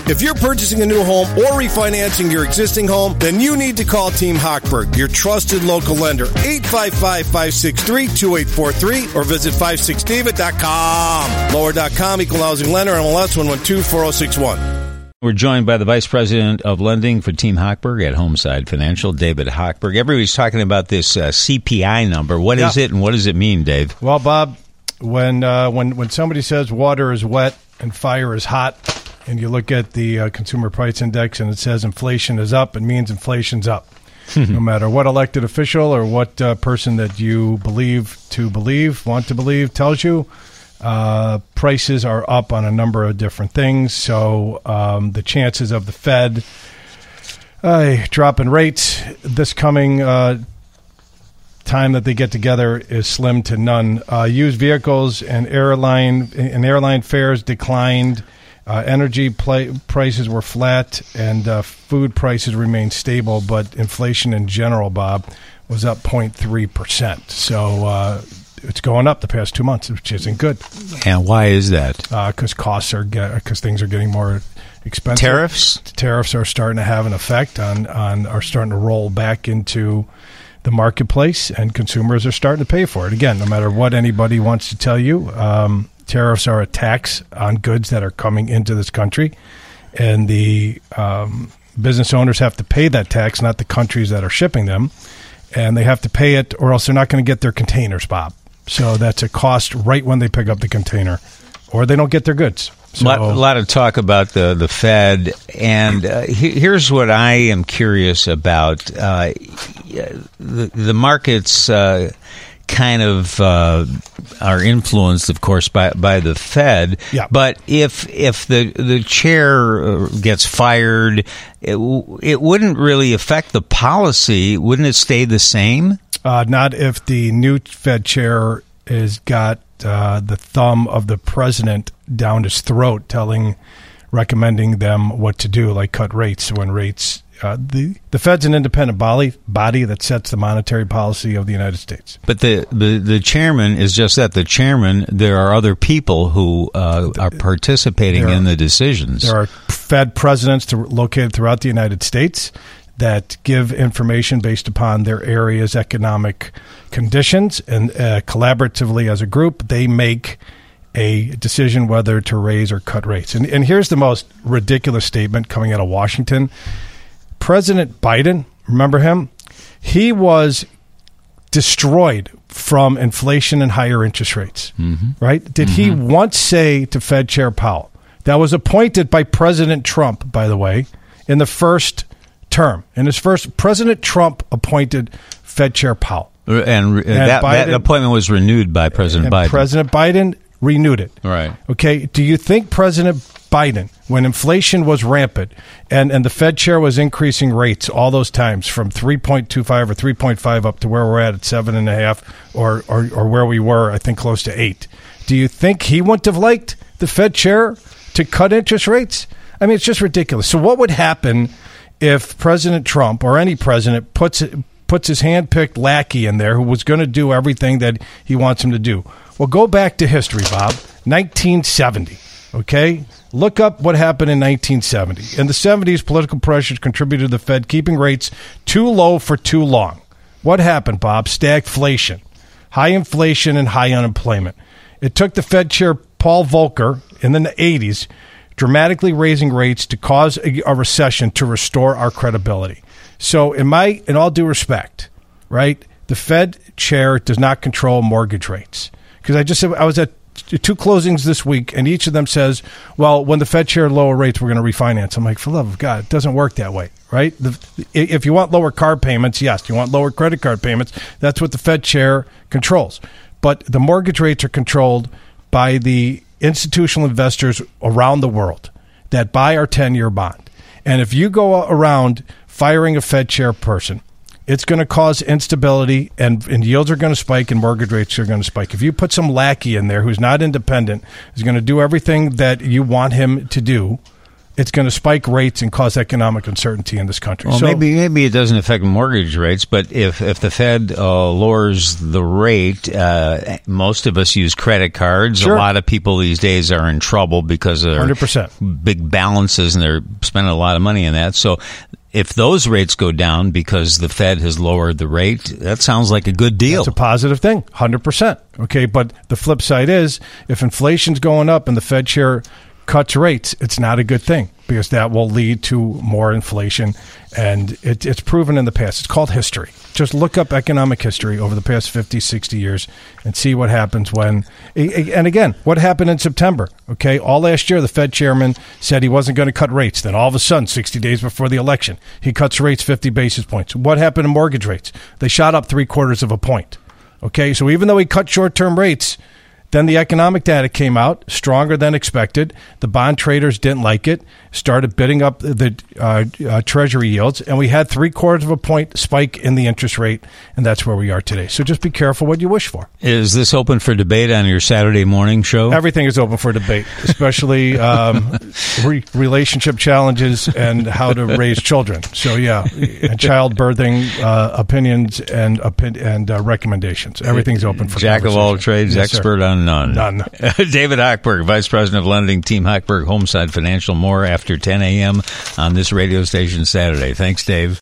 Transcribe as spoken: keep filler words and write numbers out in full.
If you're purchasing a new home or refinancing your existing home, then you need to call Team Hochberg, your trusted local lender. eight five five, five six three, two eight four three or visit five six david dot com. Lower dot com, equal housing lender, M L S one one two four zero six one. We're joined by the Vice President of Lending for Team Hochberg at Homeside Financial, David Hochberg. Everybody's talking about this uh, C P I number. What yeah. is it, and what does it mean, Dave? Well, Bob, when uh, when when somebody says water is wet and fire is hot, and you look at the uh, Consumer Price Index and it says inflation is up, it means inflation's up. No matter what elected official or what uh, person that you believe to believe, want to believe, tells you, Uh, prices are up on a number of different things. So um, the chances of the Fed uh, dropping rates this coming uh, time that they get together is slim to none. Uh, used vehicles and airline and airline fares declined. Uh, energy play, prices were flat, and uh, food prices remained stable. But inflation in general, Bob, was up zero point three percent. So uh, it's going up the past two months, which isn't good. And why is that? Because uh, costs are because things are getting more expensive. Tariffs? Tariffs are starting to have an effect on, on are starting to roll back into the marketplace, and consumers are starting to pay for it. Again, no matter what anybody wants to tell you, um, tariffs are a tax on goods that are coming into this country, and the um, business owners have to pay that tax, not the countries that are shipping them, and they have to pay it or else they're not going to get their containers, Bob. So that's a cost right when they pick up the container, or they don't get their goods. So, a, lot, a lot of talk about the, the Fed, and uh, he, here's what I am curious about. Uh, the, the markets uh, kind of uh, are influenced, of course, by, by the Fed. Yeah. But if if the, the chair gets fired, it, it wouldn't really affect the policy. Wouldn't it stay the same? Uh, not if the new Fed chair has got uh, the thumb of the president down his throat, telling, recommending them what to do, like cut rates when rates. Uh, the the Fed's an independent body body that sets the monetary policy of the United States. But the, the, the chairman is just that, the chairman. There are other people who uh, are participating are, in the decisions. There are Fed presidents to, located throughout the United States that give information based upon their area's economic conditions, and uh, collaboratively as a group, they make a decision whether to raise or cut rates. And, and here's the most ridiculous statement coming out of Washington. President Biden, remember him? He was destroyed from inflation and higher interest rates, mm-hmm. right? Did mm-hmm. he once say to Fed Chair Powell, that was appointed by President Trump, by the way, in the first term. In his first, President Trump appointed Fed Chair Powell. And, and that, Biden, that appointment was renewed by President Biden. President Biden renewed it. Right. Okay. Do you think President Biden, when inflation was rampant and, and the Fed chair was increasing rates all those times from three point two five or three point five up to where we're at at seven and a half or, or, or where we were, I think, close to eight, do you think he wouldn't have liked the Fed chair to cut interest rates? I mean, it's just ridiculous. So what would happen if President Trump or any president puts puts his hand-picked lackey in there who was going to do everything that he wants him to do? Well, go back to history, Bob. nineteen seventy, okay? Look up what happened in nineteen seventy. In the seventies, political pressures contributed to the Fed keeping rates too low for too long. What happened, Bob? Stagflation, high inflation, and high unemployment. It took the Fed chair, Paul Volcker, in the eighties, dramatically raising rates to cause a, a recession to restore our credibility. So in my, in all due respect, right, the Fed chair does not control mortgage rates. Because I just said, I was at two closings this week, and each of them says, well, when the Fed chair lower rates, we're going to refinance. I'm like, for the love of God, it doesn't work that way, right? The, if you want lower car payments, yes. You want lower credit card payments, that's what the Fed chair controls. But the mortgage rates are controlled by the institutional investors around the world that buy our ten-year bond. And if you go around firing a Fed chairperson, it's going to cause instability, and, and yields are going to spike, and mortgage rates are going to spike. If you put some lackey in there who's not independent, is going to do everything that you want him to do, it's going to spike rates and cause economic uncertainty in this country. Well, so, maybe maybe it doesn't affect mortgage rates, but if, if the Fed uh, lowers the rate, uh, most of us use credit cards. Sure. A lot of people these days are in trouble because of their one hundred percent big balances, and they're spending a lot of money on that. So if those rates go down because the Fed has lowered the rate, that sounds like a good deal. It's a positive thing, one hundred percent. Okay, but the flip side is if inflation's going up and the Fed chair cuts rates, it's not a good thing because that will lead to more inflation. And it, it's proven in the past. It's called history. Just look up economic history over the past fifty, sixty years and see what happens when. And again, what happened in September? Okay, all last year, the Fed chairman said he wasn't going to cut rates. Then all of a sudden, sixty days before the election, he cuts rates fifty basis points. What happened to mortgage rates? They shot up three quarters of a point. Okay, so even though he cut short-term rates, then the economic data came out stronger than expected. The bond traders didn't like it, started bidding up the uh, uh, Treasury yields, and we had three quarters of a point spike in the interest rate, and that's where we are today. So just be careful what you wish for. Is this open for debate on your Saturday morning show? Everything is open for debate, especially um, re- relationship challenges and how to raise children. So yeah, and childbirthing uh, opinions and opi- and uh, recommendations. Everything's open for Jack of all trades, yes, expert sir. on none. None. David Hochberg, Vice President of Lending, Team Hochberg, Homeside Financial. More after ten a.m. on this radio station Saturday. Thanks, Dave.